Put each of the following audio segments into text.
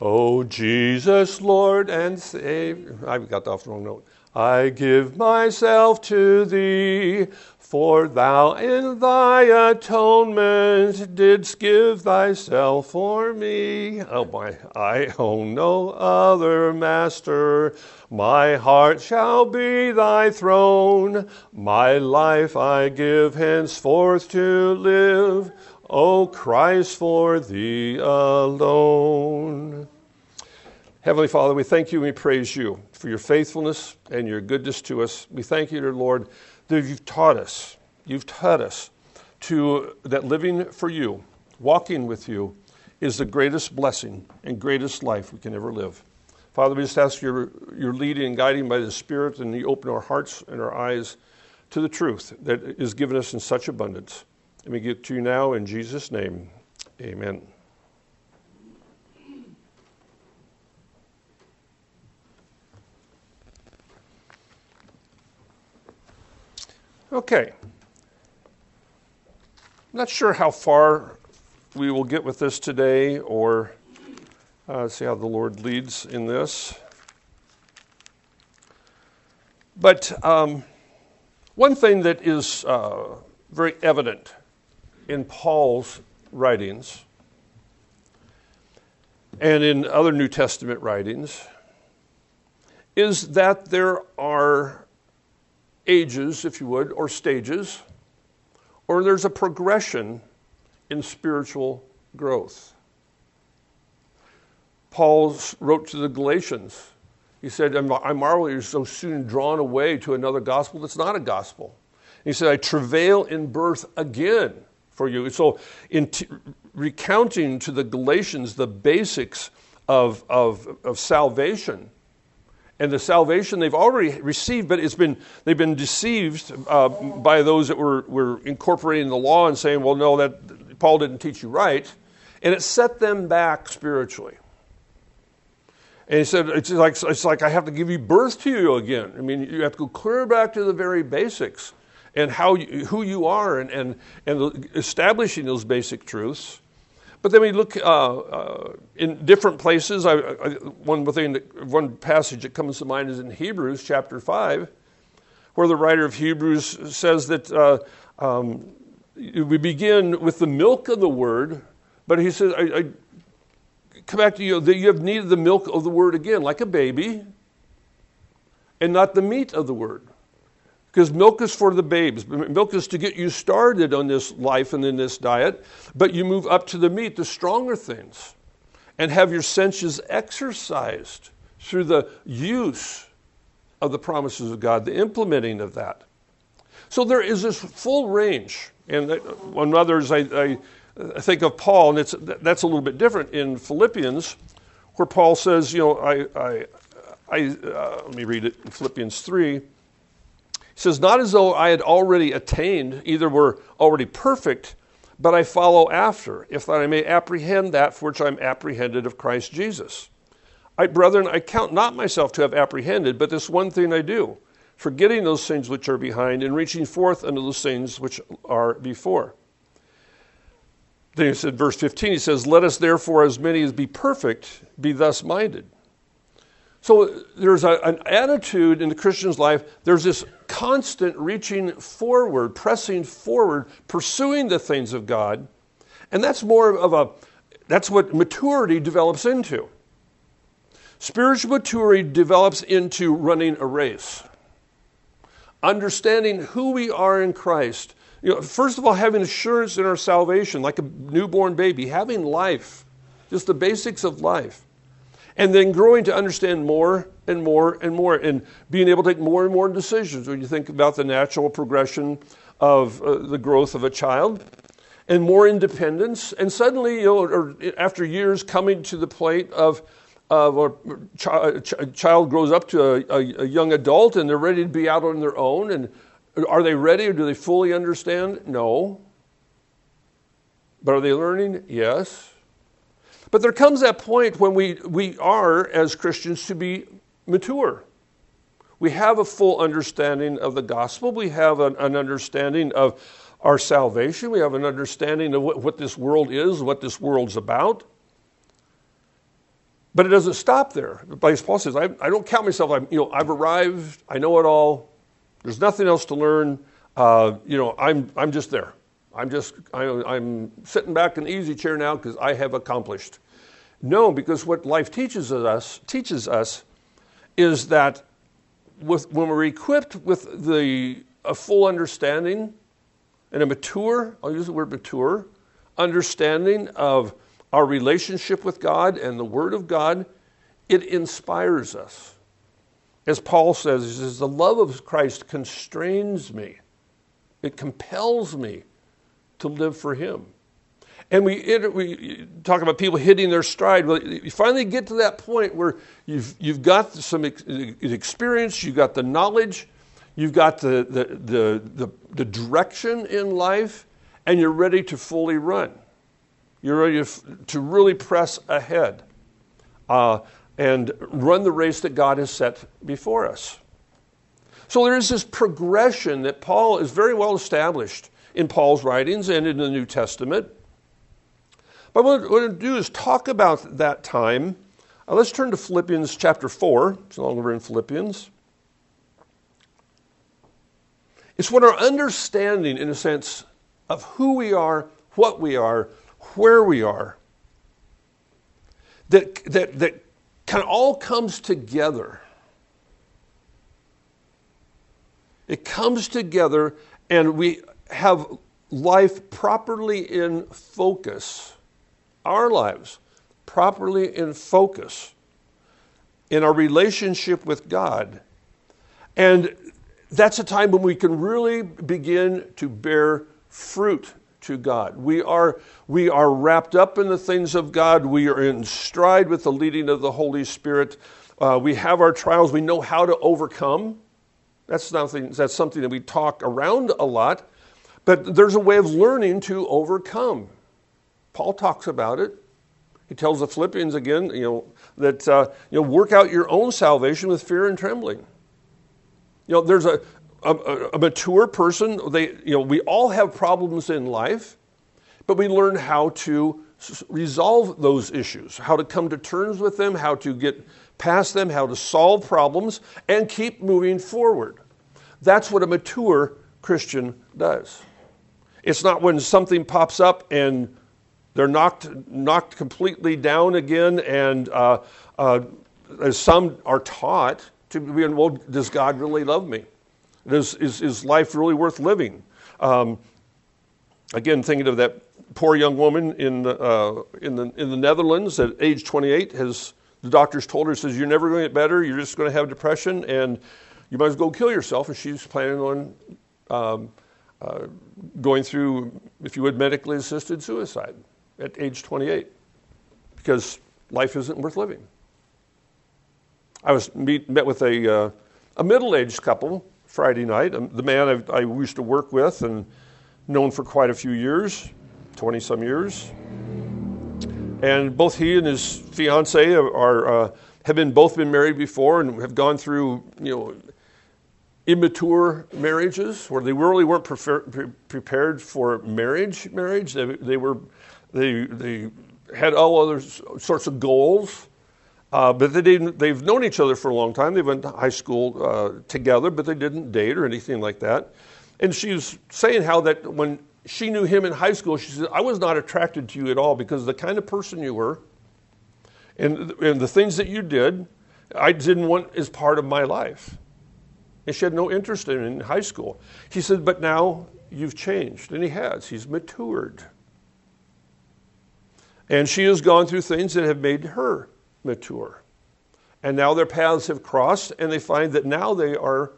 O Jesus, Lord and Savior. I've got off the wrong note. I give myself to thee, for thou in thy atonement didst give thyself for me. Oh my, I own no other master. My heart shall be thy throne. My life I give henceforth to live. O Christ, for thee alone. Heavenly Father, we thank you and we praise you for your faithfulness and your goodness to us. We thank you, dear Lord, that you've taught us that living for you, walking with you, is the greatest blessing and greatest life we can ever live. Father, we just ask your leading and guiding by the Spirit, and you open our hearts and our eyes to the truth that is given us in such abundance. And we give to you now in Jesus' name. Amen. Okay. I'm not sure how far we will get with this today, or see how the Lord leads in this. But one thing that is very evident in Paul's writings and in other New Testament writings is that there are ages, if you would, or stages, or there's a progression in spiritual growth. Paul wrote to the Galatians. He said, I marvel you're so soon drawn away to another gospel that's not a gospel. He said, I travail in birth again for you. So in recounting to the Galatians the basics of salvation, and the salvation they've already received, but they've been deceived by those that were incorporating the law and saying, well, no, that Paul didn't teach you right. And it set them back spiritually. And he said, it's like I have to give you birth to you again. I mean, you have to go clear back to the very basics and who you are and establishing those basic truths. But then we look in different places. One passage that comes to mind is in Hebrews chapter 5, where the writer of Hebrews says that we begin with the milk of the word, but he says, I come back to you, that you have needed the milk of the word again, like a baby, and not the meat of the word. Because milk is for the babes. Milk is to get you started on this life and in this diet, but you move up to the meat, the stronger things, and have your senses exercised through the use of the promises of God, the implementing of that. So there is this full range. And on others, I think of Paul, and that's a little bit different in Philippians, where Paul says, let me read it in Philippians 3. He says, not as though I had already attained, either were already perfect, but I follow after, if that I may apprehend that for which I'm apprehended of Christ Jesus. Brethren, I count not myself to have apprehended, but this one thing I do, forgetting those things which are behind and reaching forth unto those things which are before. Then he said, verse 15, he says, let us therefore, as many as be perfect, be thus minded. So there's an attitude in the Christian's life, there's this constant reaching forward, pressing forward, pursuing the things of God. And that's that's what maturity develops into. Spiritual maturity develops into running a race. Understanding who we are in Christ. First of all, having assurance in our salvation, like a newborn baby, having life, just the basics of life. And then growing to understand more and more and more, and being able to take more and more decisions when you think about the natural progression of the growth of a child, and more independence. And suddenly, or after years, coming to the point of a child grows up to a young adult, and they're ready to be out on their own. And are they ready, or do they fully understand? No. But are they learning? Yes. But there comes that point when we are, as Christians, to be mature. We have a full understanding of the gospel. We have an understanding of our salvation. We have an understanding of what this world is, what this world's about. But it doesn't stop there. As Paul says, I don't count myself. I've arrived. I know it all. There's nothing else to learn. I'm just there. I'm sitting back in the easy chair now because I have accomplished. No, because what life teaches us is that when we're equipped with a full understanding and a mature, I'll use the word mature, understanding of our relationship with God and the Word of God, it inspires us. As Paul says, he says, the love of Christ constrains me. It compels me to live for Him. And we talk about people hitting their stride. Well, you finally get to that point where you've got some experience, you've got the knowledge, you've got the direction in life, and you're ready to fully run. You're ready to really press ahead and run the race that God has set before us. So there is this progression that Paul is very well established in Paul's writings and in the New Testament. But what I want to do is talk about that time. Let's turn to Philippians chapter 4. It's no longer in Philippians. It's when our understanding, in a sense, of who we are, what we are, where we are, that kind of all comes together. It comes together and we have life properly in focus. Our lives properly in focus in our relationship with God. And that's a time when we can really begin to bear fruit to God. We are wrapped up in the things of God. We are in stride with the leading of the Holy Spirit. We have our trials. We know how to overcome. That's something that we talk around a lot. But there's a way of learning to overcome. Paul talks about it. He tells the Philippians again, that work out your own salvation with fear and trembling. There's a mature person. We all have problems in life, but we learn how to resolve those issues, how to come to terms with them, how to get past them, how to solve problems, and keep moving forward. That's what a mature Christian does. It's not when something pops up and they're knocked completely down again, and as some are taught to be, well, does God really love me? Is life really worth living? Again, thinking of that poor young woman in the Netherlands at age 28, the doctors told her, says, you're never going to get better, you're just going to have depression, and you might as well go kill yourself. And she's planning on going through, if you would, medically assisted suicide at age 28, because life isn't worth living. I met with a middle-aged couple Friday night. The man I used to work with and known for quite a few years, 20-some years. And both he and his fiancée have both been married before and have gone through, immature marriages where they really weren't prepared for marriage. They had all other sorts of goals. But they've known each other for a long time. They went to high school together, but they didn't date or anything like that. And she was saying how that when she knew him in high school, she said, I was not attracted to you at all because the kind of person you were and the things that you did, I didn't want as part of my life. And she had no interest in high school. She said, but now you've changed. And he has. He's matured. And she has gone through things that have made her mature. And now their paths have crossed, and they find that now they are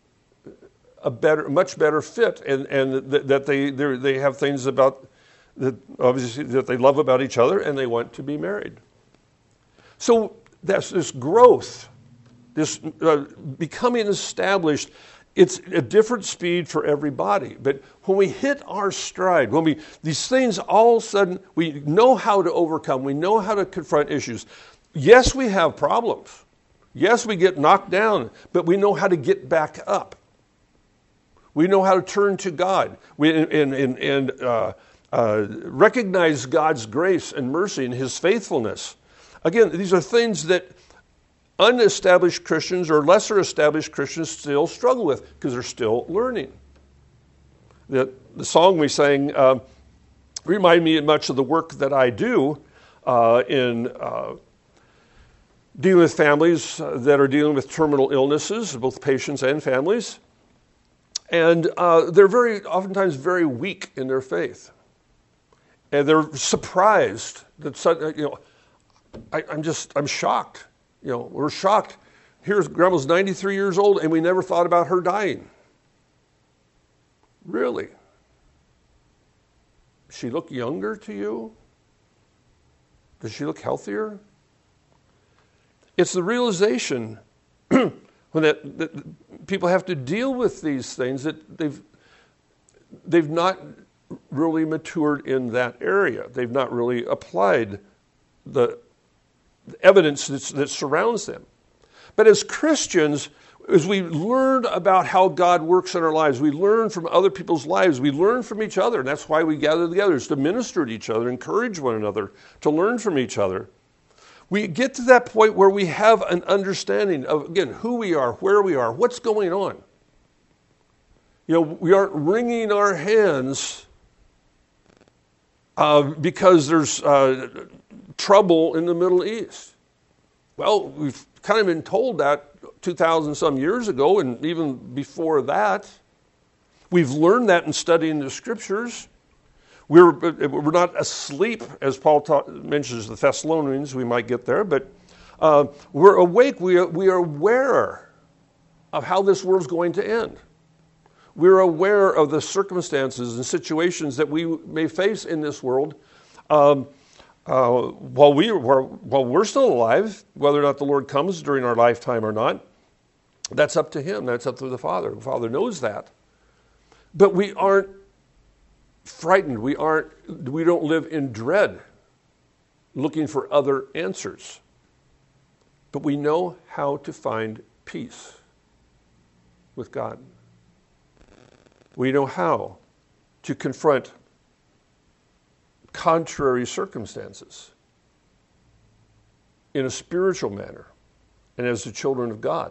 much better fit, and that they have things about that obviously that they love about each other, and they want to be married. So that's this growth, this becoming established. It's a different speed for everybody. But when we hit our stride, these things all of a sudden, we know how to overcome, we know how to confront issues. Yes, we have problems. Yes, we get knocked down, but we know how to get back up. We know how to turn to God and recognize God's grace and mercy and His faithfulness. Again, these are things that unestablished Christians or lesser established Christians still struggle with because they're still learning. The song we sang reminded me much of the work that I do in dealing with families that are dealing with terminal illnesses, both patients and families. And they're oftentimes very weak in their faith. And they're surprised that, I'm shocked. We're shocked. Here's Grandma's 93 years old and we never thought about her dying. Really? Does she look younger to you? Does she look healthier? It's the realization when that people have to deal with these things that they've not really matured in that area. They've not really applied the evidence that surrounds them. But as Christians, as we learn about how God works in our lives, we learn from other people's lives, we learn from each other, and that's why we gather together, is to minister to each other, encourage one another, to learn from each other. We get to that point where we have an understanding of, again, who we are, where we are, what's going on. We aren't wringing our hands because there's trouble in the Middle East. Well, we've kind of been told that 2,000 some years ago, and even before that. We've learned that in studying the Scriptures. We're not asleep, as Paul mentions the Thessalonians. We might get there, but we're awake. We are aware of how this world's going to end. We're aware of the circumstances and situations that we may face in this world while we're still alive. Whether or not the Lord comes during our lifetime or not, that's up to Him. That's up to the Father. The Father knows that. But we aren't frightened. We don't live in dread, looking for other answers. But we know how to find peace with God. We know how to confront contrary circumstances in a spiritual manner and as the children of God.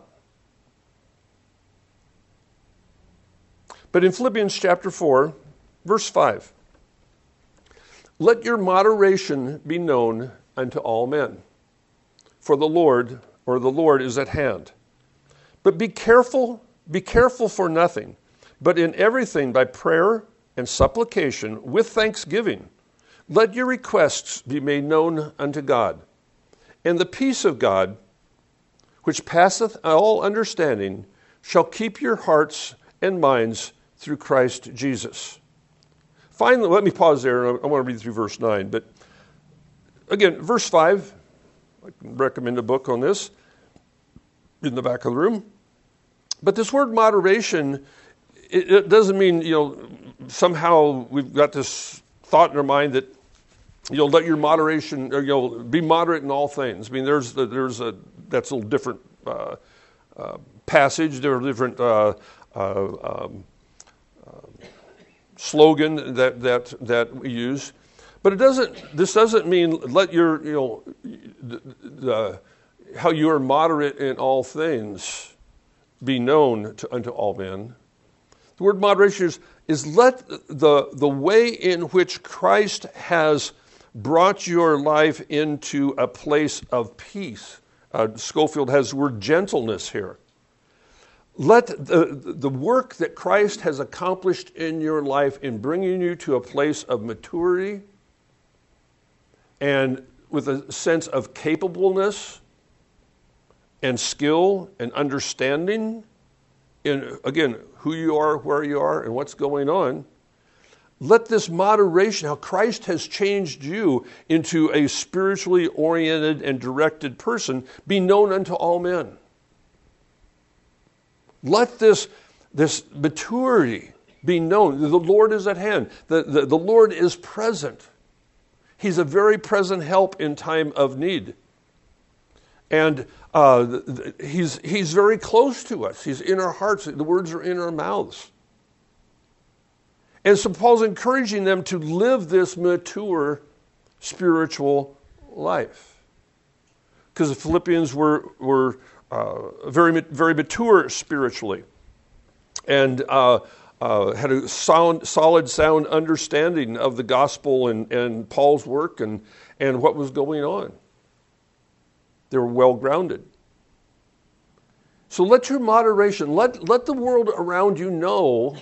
But in Philippians chapter 4, verse 5, let your moderation be known unto all men, for the Lord is at hand. But be careful for nothing, but in everything by prayer and supplication with thanksgiving, let your requests be made known unto God. And the peace of God, which passeth all understanding, shall keep your hearts and minds through Christ Jesus. Finally, let me pause there. I want to read through verse 9. But again, verse 5, I can recommend a book on this in the back of the room. But this word moderation, it doesn't mean, somehow we've got this thought in our mind that, let your moderation, or, be moderate in all things. I mean, that's a little different passage. There are different slogan that we use, but this doesn't mean let your how you are moderate in all things be known unto all men. The word moderation is let the way in which Christ has brought your life into a place of peace. Schofield has the word gentleness here. Let the work that Christ has accomplished in your life in bringing you to a place of maturity and with a sense of capableness and skill and understanding in, again, who you are, where you are, and what's going on, let this moderation, how Christ has changed you into a spiritually oriented and directed person, be known unto all men. Let this maturity be known. The Lord is at hand. The Lord is present. He's a very present help in time of need. And he's very close to us. He's in our hearts. The words are in our mouths. And so Paul's encouraging them to live this mature spiritual life. because the Philippians were very, very mature spiritually, and had a solid, sound understanding of the gospel and Paul's work and what was going on. They were well grounded. So let your moderation, let the world around you know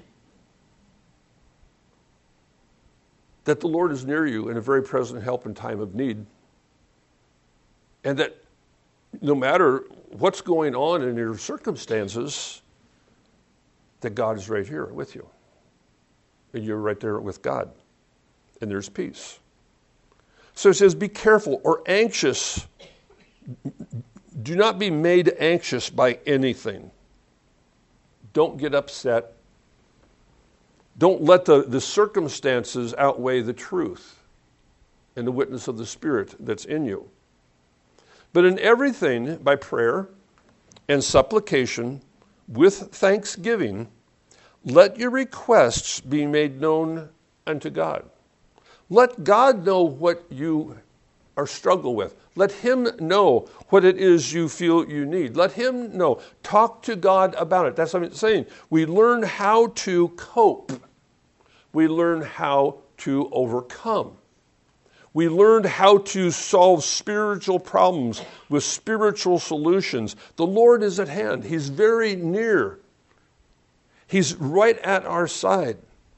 that the Lord is near you and a very present help in time of need. And that no matter what's going on in your circumstances, that God is right here with you. And you're right there with God. And there's peace. So it says, be careful or anxious. Do not be made anxious by anything. Don't get upset. Don't let the circumstances outweigh the truth and the witness of the Spirit that's in you. But in everything, by prayer and supplication, with thanksgiving, let your requests be made known unto God. Let God know what you are struggling with. Let him know what it is you feel you need. Let him know. Talk to God about it. That's what I'm saying. We learn how to cope. We learn how to overcome. We learned how to solve spiritual problems with spiritual solutions. The Lord is at hand. He's very near. He's right at our side.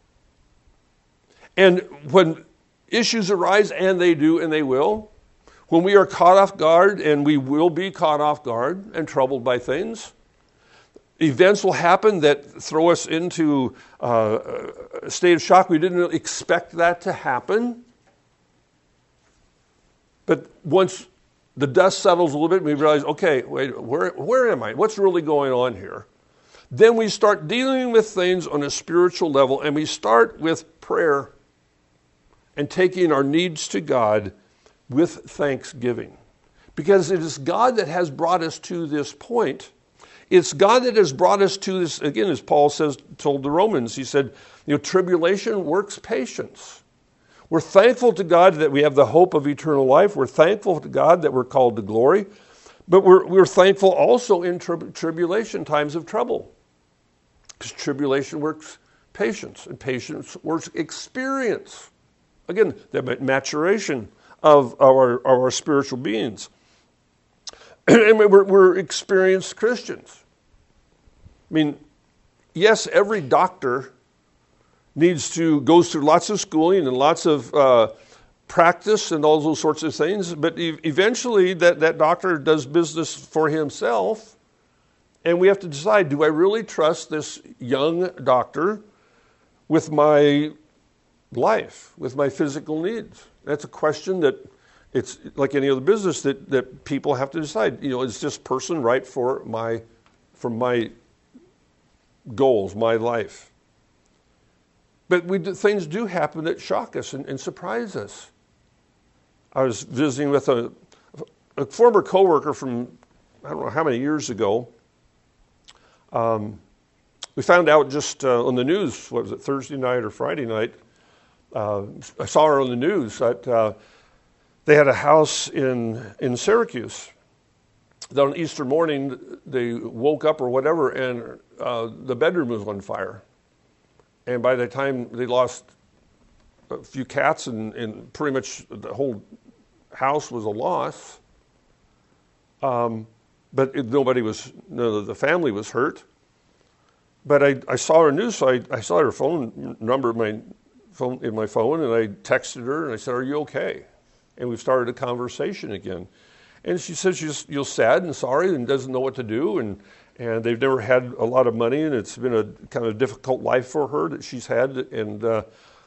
And when issues arise, and they do and they will, when we are caught off guard, and we will be caught off guard and troubled by things, events will happen that throw us into a state of shock. We didn't expect that to happen. But once the dust settles a little bit, we realize, okay, wait, where am I? What's really going on here? Then we start dealing with things on a spiritual level, and we start with prayer and taking our needs to God with thanksgiving. Because it is God that has brought us to this point. It's God that has brought us to this, again, as Paul told the Romans, he said, tribulation works patience. We're thankful to God that we have the hope of eternal life. We're thankful to God that we're called to glory. But we're thankful also in tribulation, times of trouble. Because tribulation works patience, and patience works experience. Again, the maturation of our spiritual beings. And we're experienced Christians. I mean, yes, every doctor goes through lots of schooling and lots of practice and all those sorts of things, but eventually that doctor does business for himself, and we have to decide, do I really trust this young doctor with my life, with my physical needs? That's a question that it's like any other business that people have to decide. Is this person right for my goals, my life? But things do happen that shock us and surprise us. I was visiting with a former coworker from, I don't know how many years ago. We found out just on the news, what was it, Thursday night or Friday night, I saw her on the news that they had a house in Syracuse. That on Easter morning, they woke up or whatever, and the bedroom was on fire. And by the time they lost a few cats and pretty much the whole house was a loss. But none of the family was hurt. But I saw her news, so I saw her phone number in my phone, and I texted her and I said, "Are you okay?" And we started a conversation again. And she said she's sad and sorry and doesn't know what to do, and they've never had a lot of money, and it's been a kind of difficult life for her that she's had, and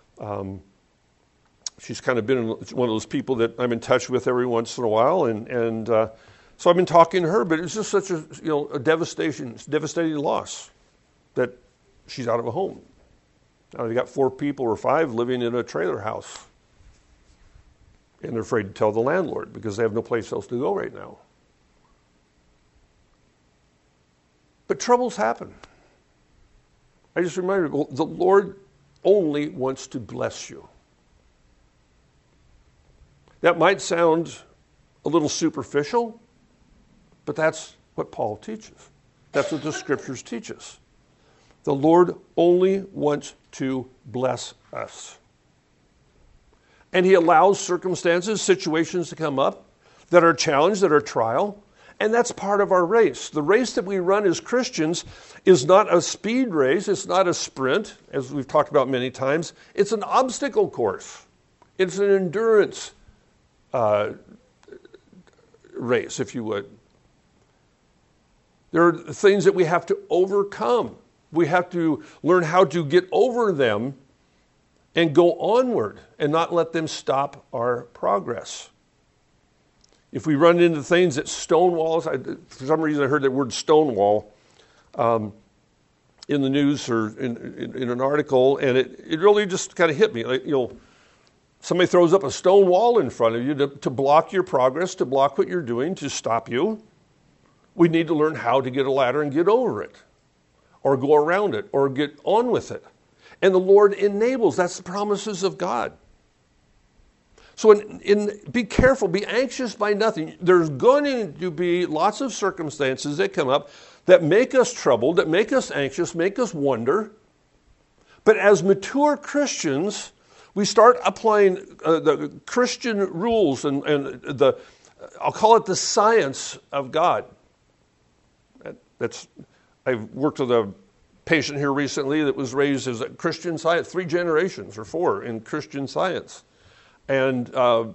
she's kind of been one of those people that I'm in touch with every once in a while, and so I've been talking to her, but it's just such a devastating loss that she's out of a home. Now they got 4 people or 5 living in a trailer house, and they're afraid to tell the landlord because they have no place else to go right now. But troubles happen. I just reminded you, the Lord only wants to bless you. That might sound a little superficial, but that's what Paul teaches. That's what the Scriptures teach us. The Lord only wants to bless us. And He allows circumstances, situations to come up that are challenge, that are trial, and that's part of our race. The race that we run as Christians is not a speed race, it's not a sprint, as we've talked about many times. It's an obstacle course. It's an endurance race, if you would. There are things that we have to overcome. We have to learn how to get over them and go onward and not let them stop our progress. If we run into things that stonewalls, for some reason I heard that word stonewall in the news or in an article, and it really just kind of hit me. Like, somebody throws up a stone wall in front of you to block your progress, to block what you're doing, to stop you. We need to learn how to get a ladder and get over it, or go around it, or get on with it. And the Lord enables. That's the promises of God. So be careful, be anxious by nothing. There's going to be lots of circumstances that come up that make us troubled, that make us anxious, make us wonder. But as mature Christians, we start applying the Christian rules and I'll call it the science of God. I've worked with a patient here recently that was raised as a Christian Science, 3 generations or 4 in Christian Science. And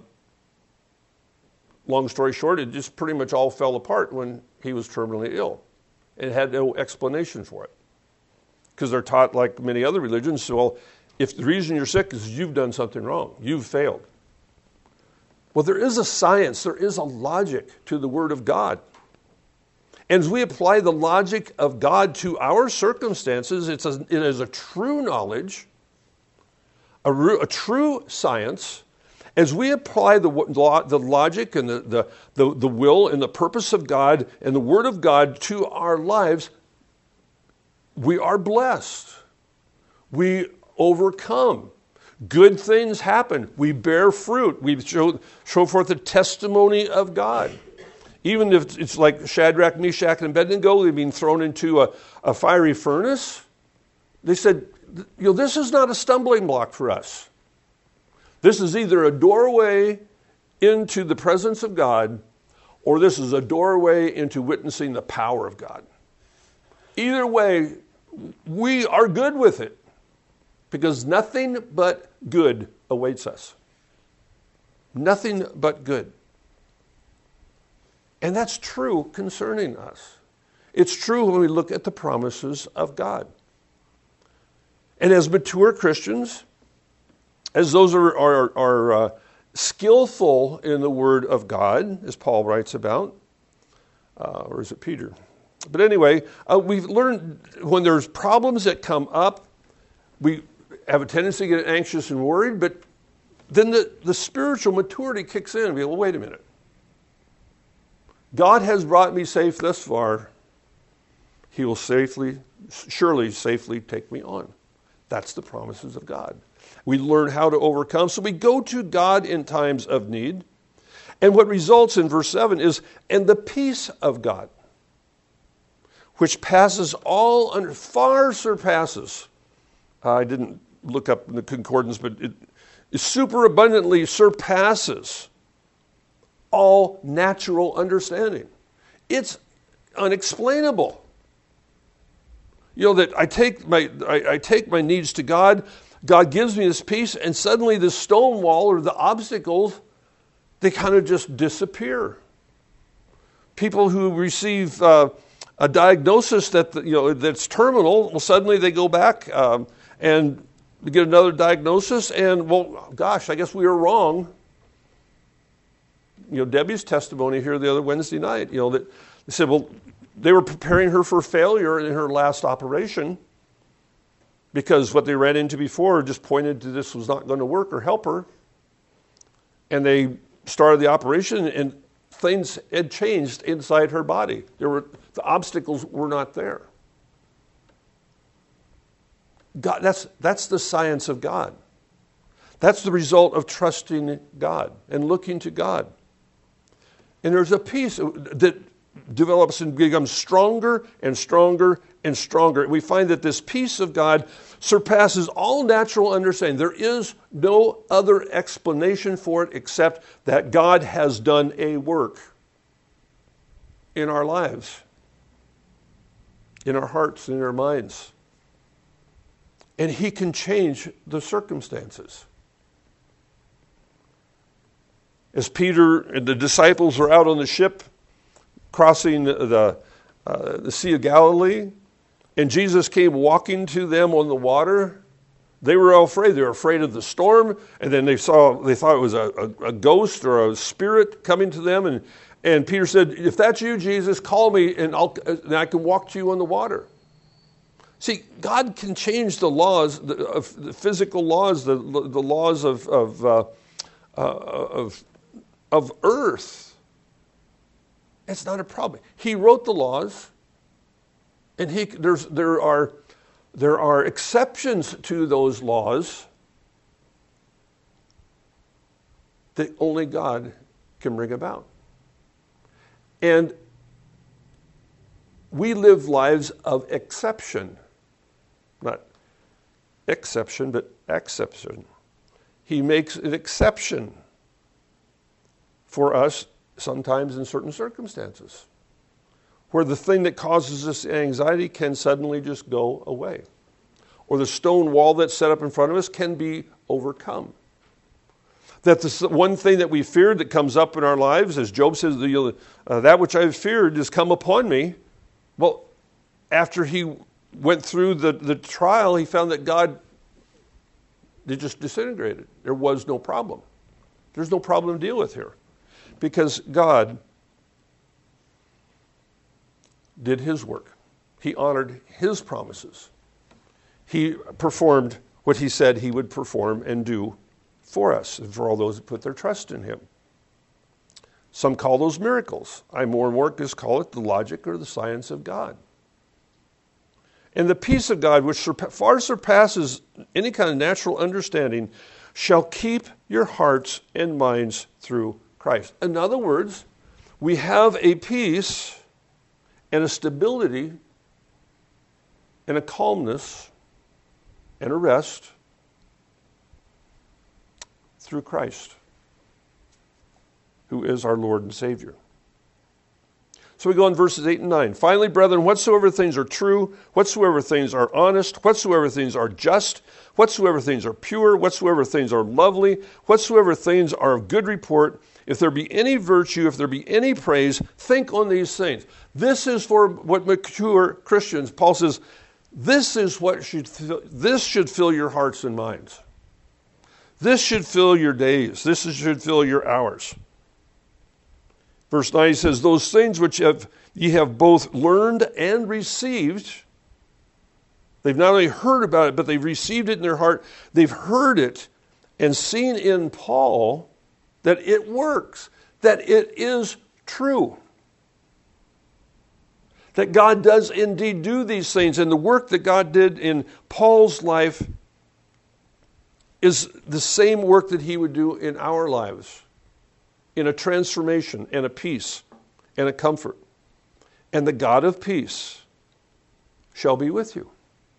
long story short, it just pretty much all fell apart when he was terminally ill. And it had no explanation for it. Because they're taught, like many other religions, well, if the reason you're sick is you've done something wrong, you've failed. Well, there is a science, there is a logic to the Word of God. And as we apply the logic of God to our circumstances, it is a true knowledge, a true science. As we apply the logic and the will and the purpose of God and the Word of God to our lives, we are blessed. We overcome. Good things happen. We bear fruit. We show forth the testimony of God. Even if it's like Shadrach, Meshach, and Abednego, they've been thrown into a fiery furnace. They said, this is not a stumbling block for us. This is either a doorway into the presence of God, or this is a doorway into witnessing the power of God. Either way, we are good with it, because nothing but good awaits us. Nothing but good. And that's true concerning us. It's true when we look at the promises of God. And as mature Christians, as those are skillful in the Word of God, as Paul writes about, or is it Peter? But anyway, we've learned when there's problems that come up, we have a tendency to get anxious and worried, but then the spiritual maturity kicks in and we go, well, wait a minute. God has brought me safe thus far. He will surely safely take me on. That's the promises of God. We learn how to overcome. So we go to God in times of need. And what results in verse 7 is, and the peace of God, which passes far surpasses. I didn't look up in the concordance, but it superabundantly surpasses all natural understanding. It's unexplainable. That I take my needs to God. God gives me this peace, and suddenly the stone wall or the obstacles, they kind of just disappear. People who receive a diagnosis that's terminal, well, suddenly they go back and get another diagnosis, and well, gosh, I guess we were wrong. Debbie's testimony here the other Wednesday night, that they said, well, they were preparing her for failure in her last operation because what they ran into before just pointed to this was not going to work or help her. And they started the operation and things had changed inside her body. The obstacles were not there. God, that's the science of God. That's the result of trusting God and looking to God. And there's a peace that develops and becomes stronger and stronger and stronger. We find that this peace of God surpasses all natural understanding. There is no other explanation for it except that God has done a work in our lives, in our hearts, in our minds. And he can change the circumstances. As Peter and the disciples were out on the ship crossing the Sea of Galilee, and Jesus came walking to them on the water, they were all afraid. They were afraid of the storm, and then they thought it was a ghost or a spirit coming to them. And Peter said, "If that's you, Jesus, call me, and I can walk to you on the water." See, God can change the laws, the physical laws, the laws of earth. It's not a problem. He wrote the laws, and there are exceptions to those laws that only God can bring about. And we live lives of exception. Not exception, but exception. He makes an exception for us sometimes in certain circumstances, where the thing that causes us anxiety can suddenly just go away. Or the stone wall that's set up in front of us can be overcome. That the one thing that we feared that comes up in our lives, as Job says, that which I have feared has come upon me. Well, after he went through the trial, he found that God did just disintegrated. There was no problem. There's no problem to deal with here. Because God did his work. He honored his promises. He performed what he said he would perform and do for us and for all those who put their trust in him. Some call those miracles. I more and more just call it the logic or the science of God. And the peace of God, which far surpasses any kind of natural understanding, shall keep your hearts and minds through Christ. In other words, we have a peace and a stability and a calmness and a rest through Christ, who is our Lord and Savior. So we go in verses 8 and 9. Finally, brethren, whatsoever things are true, whatsoever things are honest, whatsoever things are just, whatsoever things are pure, whatsoever things are lovely, whatsoever things are of good report, if there be any virtue, if there be any praise, think on these things. This is for what mature Christians, Paul says, this should fill your hearts and minds. This should fill your days. This should fill your hours. Verse 9 says, those things which ye have both learned and received. They've not only heard about it, but they've received it in their heart. They've heard it and seen in Paul that it works, that it is true. That God does indeed do these things. And the work that God did in Paul's life is the same work that he would do in our lives, in a transformation and a peace and a comfort. And the God of peace shall be with you.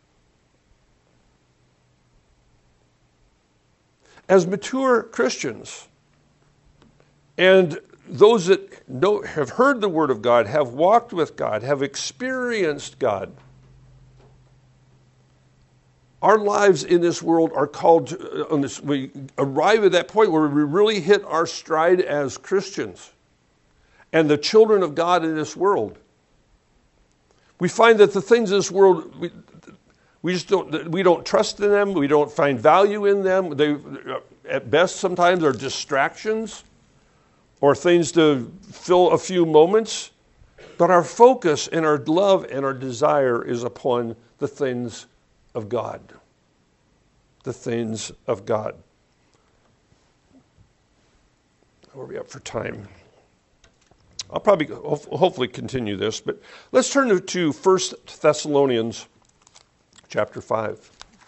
As mature Christians, and those that have heard the word of God, have walked with God, have experienced God, our lives in this world are called to, we arrive at that point where we really hit our stride as Christians and the children of God in this world. We find that the things in this world, we don't trust in them. We don't find value in them. They, at best, sometimes are distractions or things to fill a few moments. But our focus and our love and our desire is upon the things of God. The things of God. Where are we up for time? I'll probably hopefully continue this, but let's turn to 1 Thessalonians chapter 5.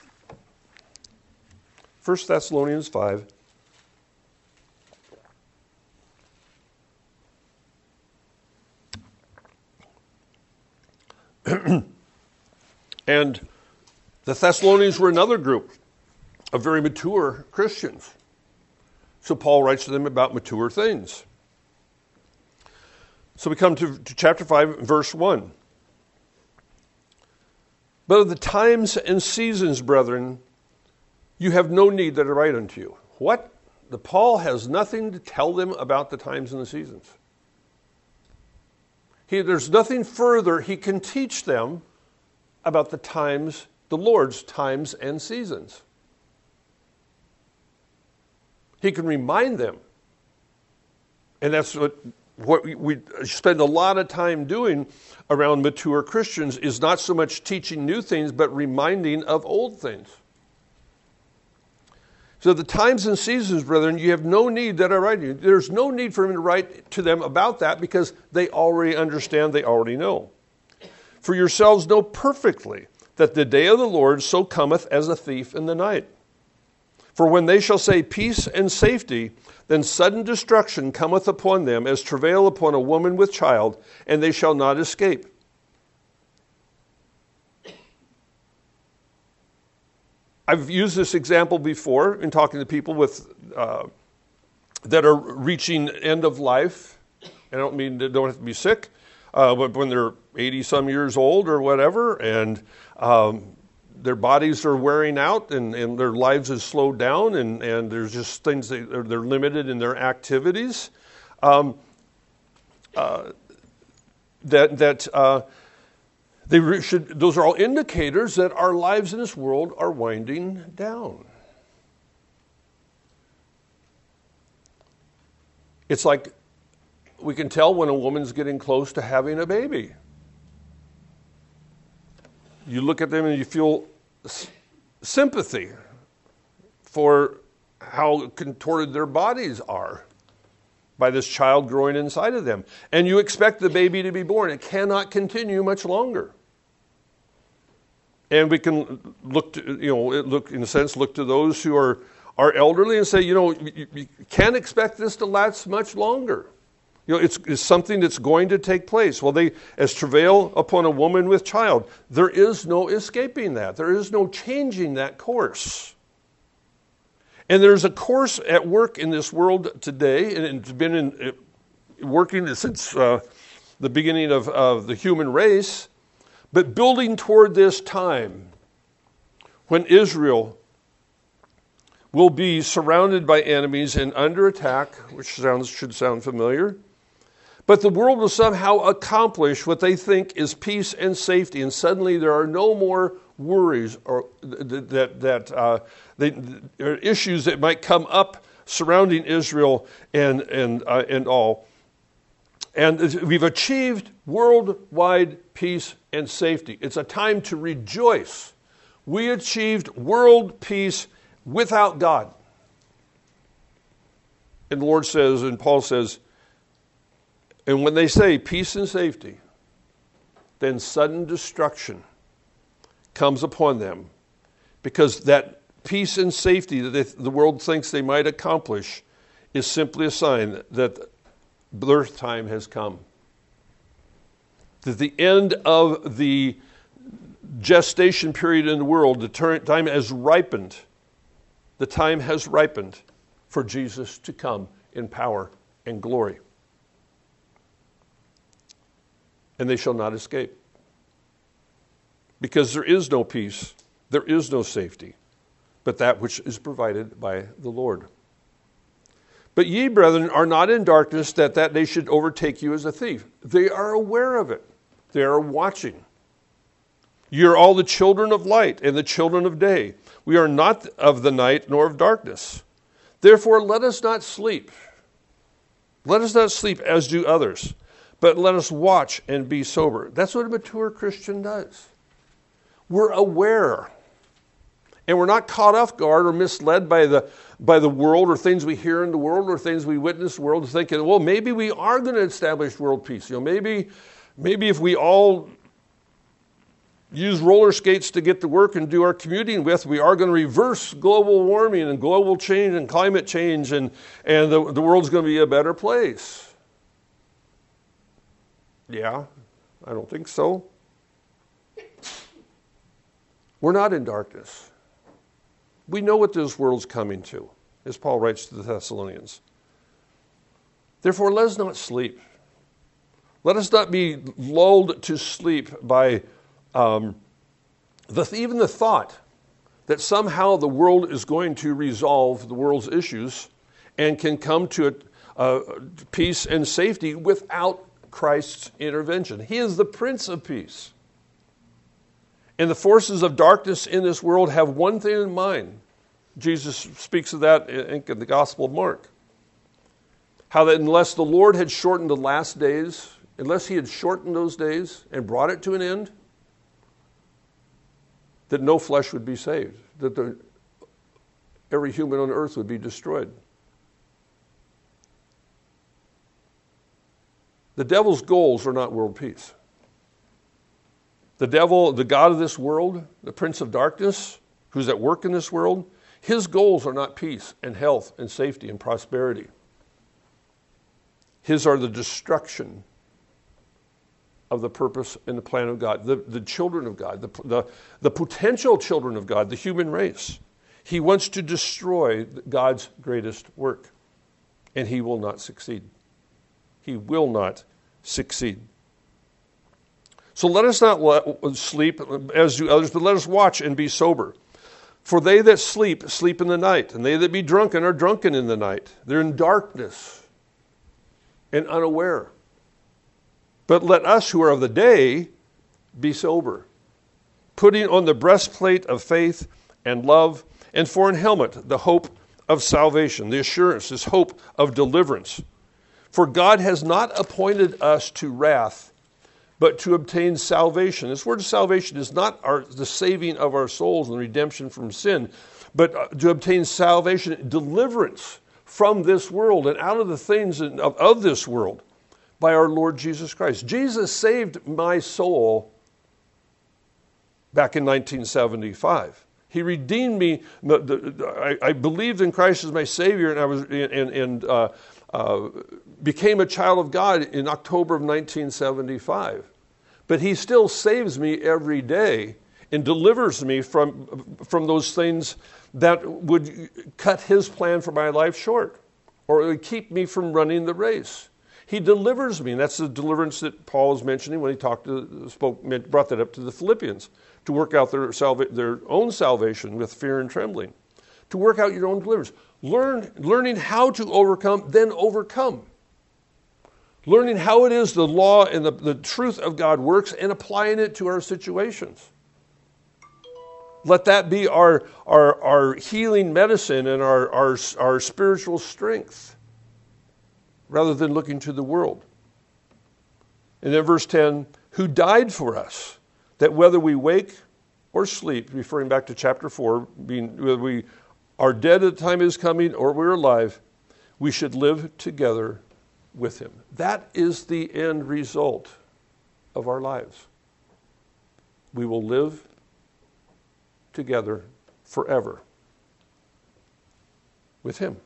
1 Thessalonians 5. And the Thessalonians were another group of very mature Christians. So Paul writes to them about mature things. So we come to chapter 5, verse 1. But of the times and seasons, brethren, you have no need that I write unto you. What? Paul has nothing to tell them about the times and the seasons. There's nothing further he can teach them about the times, the Lord's times and seasons. He can remind them. And that's what we spend a lot of time doing around mature Christians, is not so much teaching new things, but reminding of old things. So the times and seasons, brethren, you have no need that I write to you. There's no need for him to write to them about that, because they already understand, they already know. For yourselves know perfectly that the day of the Lord so cometh as a thief in the night. For when they shall say peace and safety, then sudden destruction cometh upon them as travail upon a woman with child, and they shall not escape. I've used this example before in talking to people with that are reaching end of life. I don't mean they don't have to be sick, but when they're 80-some years old or whatever, and their bodies are wearing out and their lives have slowed down, and there's just things they're limited in their activities. Those are all indicators that our lives in this world are winding down. It's like we can tell when a woman's getting close to having a baby. You look at them and you feel sympathy for how contorted their bodies are by this child growing inside of them. And you expect the baby to be born. It cannot continue much longer. And we can look to those who are elderly and say, you can't expect this to last much longer. It's something that's going to take place. Well, as travail upon a woman with child, there is no escaping that. There is no changing that course. And there's a course at work in this world today, and it's been working since the beginning of the human race, but building toward this time when Israel will be surrounded by enemies and under attack, which should sound familiar. But the world will somehow accomplish what they think is peace and safety, and suddenly there are no more worries or issues that might come up surrounding Israel and all. And we've achieved worldwide peace and safety. It's a time to rejoice. We achieved world peace without God. And the Lord says, and Paul says, and when they say peace and safety, then sudden destruction comes upon them, because that peace and safety that the world thinks they might accomplish is simply a sign that birth time has come. That the end of the gestation period in the world, the time has ripened. The time has ripened for Jesus to come in power and glory. And they shall not escape. Because there is no peace, there is no safety, but that which is provided by the Lord. But ye, brethren, are not in darkness, that day should overtake you as a thief. They are aware of it. They are watching. Ye are all the children of light and the children of day. We are not of the night nor of darkness. Therefore, let us not sleep. Let us not sleep as do others, but let us watch and be sober. That's what a mature Christian does. We're aware. And we're not caught off guard or misled by the world or things we hear in the world or things we witness in the world, thinking, well, maybe we are going to establish world peace. Maybe if we all use roller skates to get to work and do our commuting with, we are going to reverse global warming and global change and climate change, and the world's going to be a better place. Yeah, I don't think so. We're not in darkness. We know what this world's coming to, as Paul writes to the Thessalonians. Therefore, let us not sleep. Let us not be lulled to sleep by even the thought that somehow the world is going to resolve the world's issues and can come to peace and safety without Christ's intervention. He is the Prince of Peace. And the forces of darkness in this world have one thing in mind. Jesus speaks of that in the Gospel of Mark. How that unless the Lord had shortened the last days, unless he had shortened those days and brought it to an end, that no flesh would be saved, that every human on earth would be destroyed. The devil's goals are not world peace. The devil, the god of this world, the prince of darkness, who's at work in this world, his goals are not peace and health and safety and prosperity. His are the destruction of the purpose and the plan of God, the children of God, the potential children of God, the human race. He wants to destroy God's greatest work, and he will not succeed. He will not succeed. So let us not sleep as do others, but let us watch and be sober. For they that sleep, sleep in the night, and they that be drunken are drunken in the night. They're in darkness and unaware. But let us who are of the day be sober, putting on the breastplate of faith and love, and for an helmet the hope of salvation, the assurance, this hope of deliverance. For God has not appointed us to wrath, but to obtain salvation. This word salvation is not the saving of our souls and redemption from sin, but to obtain salvation, deliverance from this world and out of the things of this world by our Lord Jesus Christ. Jesus saved my soul back in 1975. He redeemed me. I believed in Christ as my Savior, and I was became a child of God in October of 1975. But he still saves me every day and delivers me from those things that would cut his plan for my life short or it would keep me from running the race. He delivers me, and that's the deliverance that Paul is mentioning when he brought that up to the Philippians, to work out their own salvation with fear and trembling, to work out your own deliverance. Learning how to overcome, then overcome. Learning how it is the law and the truth of God works and applying it to our situations. Let that be our healing medicine and our spiritual strength, rather than looking to the world. And then verse 10, who died for us, that whether we wake or sleep, referring back to chapter 4, whether we are dead at the time of his coming or we're alive, we should live together with him. That is the end result of our lives. We will live together forever with him.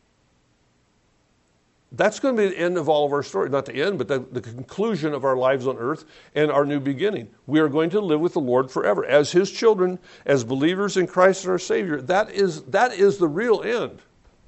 That's going to be the end of all of our story. Not the end, but the conclusion of our lives on earth and our new beginning. We are going to live with the Lord forever. As his children, as believers in Christ as our Savior, that is the real end.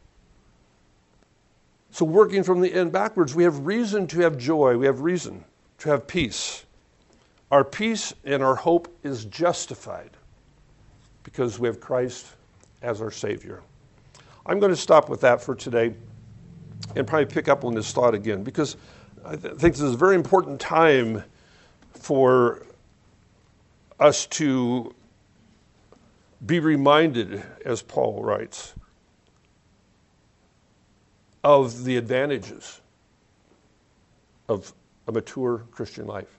So working from the end backwards, we have reason to have joy. We have reason to have peace. Our peace and our hope is justified because we have Christ as our Savior. I'm going to stop with that for today and probably pick up on this thought again, because I think this is a very important time for us to be reminded, as Paul writes, of the advantages of a mature Christian life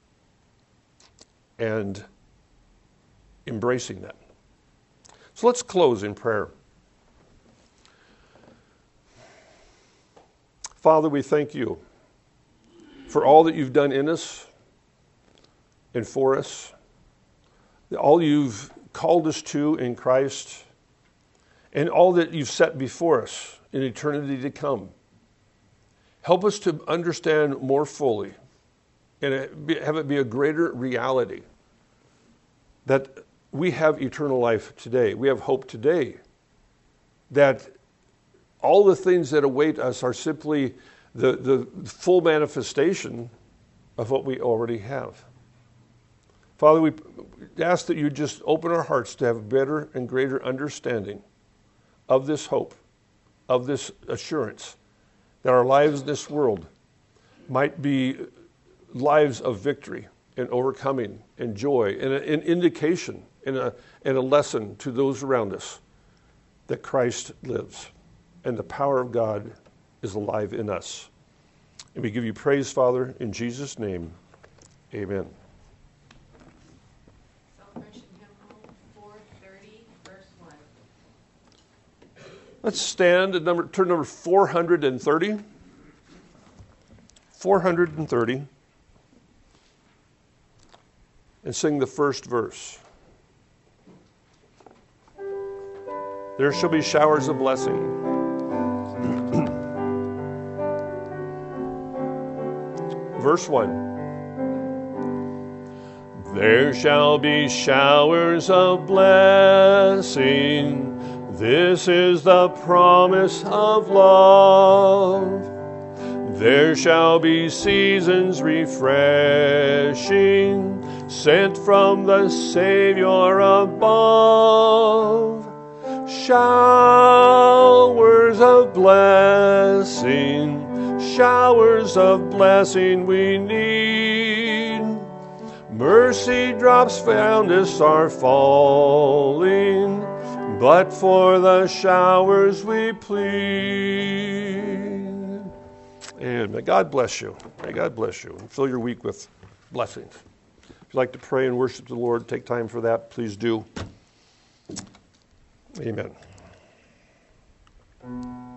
and embracing that. So let's close in prayer. Father, we thank you for all that you've done in us and for us, all you've called us to in Christ, and all that you've set before us in eternity to come. Help us to understand more fully and have it be a greater reality that we have eternal life today. We have hope today. That all the things that await us are simply the full manifestation of what we already have. Father, we ask that you just open our hearts to have a better and greater understanding of this hope, of this assurance, that our lives in this world might be lives of victory and overcoming and joy and an indication and a lesson to those around us that Christ lives and the power of God is alive in us. And we give you praise, Father, in Jesus' name. Amen. Celebration Hymn 430, verse 1. Let's stand at turn number 430. 430. And sing the first verse. There shall be showers of blessing. Verse 1. There shall be showers of blessing. This is the promise of love. There shall be seasons refreshing, sent from the Savior above. Showers of blessing, showers of blessing we need. Mercy drops found us are falling, but for the showers we plead. And may God bless you. May God bless you and fill your week with blessings. If you'd like to pray and worship the Lord, take time for that, please do. Amen.